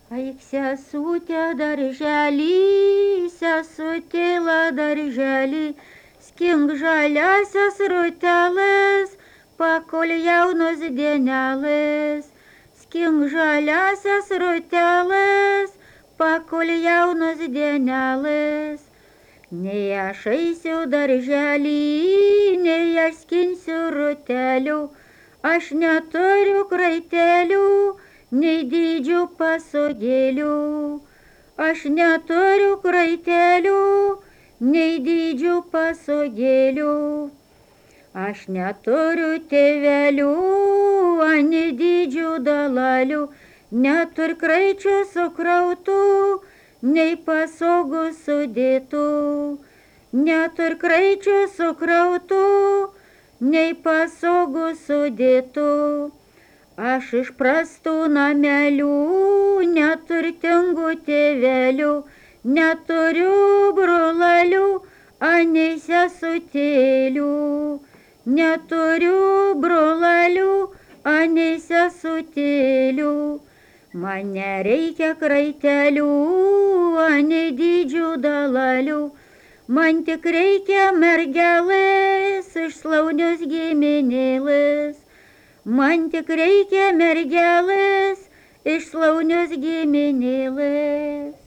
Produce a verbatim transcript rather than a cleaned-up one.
Aik sesutė darželį, sesutėla darželį, skink žaliasias ruteles, pakol jaunos dienelės. Skink žaliasias ruteles, pakol jaunos dienelės. Nei aš eisiu darželį, nei aš skinsiu rutelių, aš neturiu kraitelių, nei dydžių pasodėlių. Aš neturiu kraitelių, nei dydžių pasodėlių. Aš neturiu tėvelių, ani dydžių dalalių, netur kraičių sukrautų, nei pasogų sudėtų. Netur kraičių sukrautų, nei pasogų sudėtų. Aš iš prastų namelių, neturtingų tėvelių, neturiu brolalių, ani sesutėlių. Neturiu brolalių, ani sesutėlių. Man nereikia kraitelių, ani dydžių dalalių, man tik reikia mergelės iš slaunios giminėlės. Man tik reikia mergelės iš slaunios giminėlės.